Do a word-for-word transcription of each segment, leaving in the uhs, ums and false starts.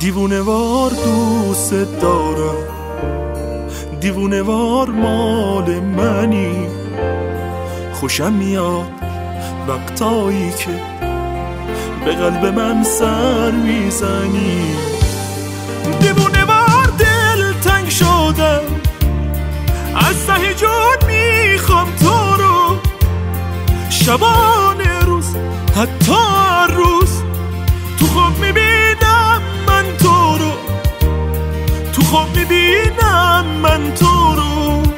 دیوونه وار دوست دارم، دیوونه وار مال منی. خوشم میاد وقتایی که به قلب من سر میزنی. دیوونه وار دل تنگ شدم، از ته جون میخوام تو رو، شبانه روز حتی هر روز تو خواب میبینم من تو رو، تو خواب میبینم من تو رو.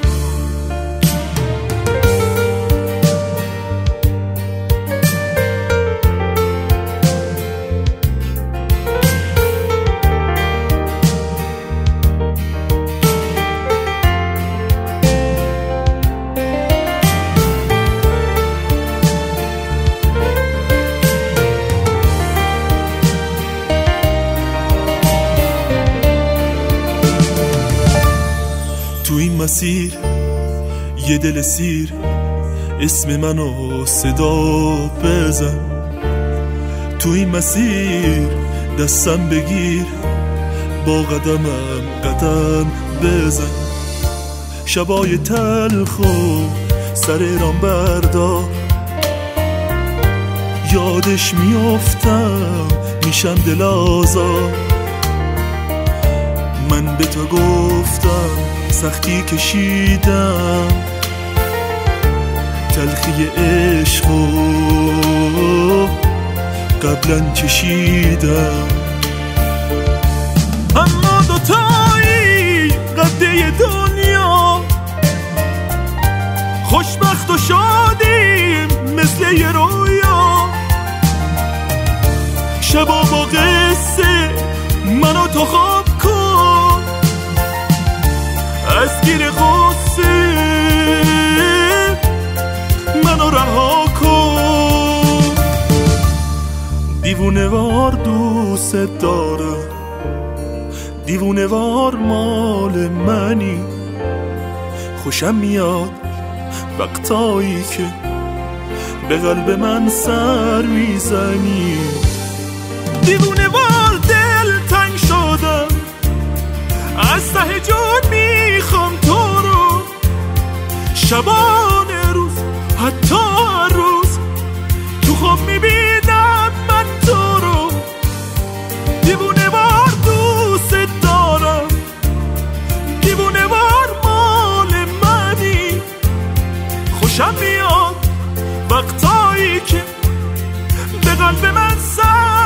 تو این مسیر یه دل سیر اسم منو صدا بزن، تو این مسیر دستم بگیر با قدمم قدم بزن. شبای تلخو سر رام بردار، یادش میافتم میشم دل آزار. من به تو گفتم سختی کشیدم، تلخی عشقو قبلا چشیدم. اما دوتایی قده دنیا، خوشبخت و شادیم مثل یه رویا. شبا با قصه منو تو خواب کن، از گیر غصه منو رها کن. دیوونه وار دوست دارم، دیوونه وار مال منی. خوشم میاد وقتایی که به قلب من سر میزنی. دیوونه وار دل تنگ شدم، از ته جون میخوام تو رو، شبانه روز حتی هر روز تو خواب میبینم من تو رو. دیوونه وار دوست دارم، دیوونه وار مال منی. خوشم میاد وقتایی که به قلب من سر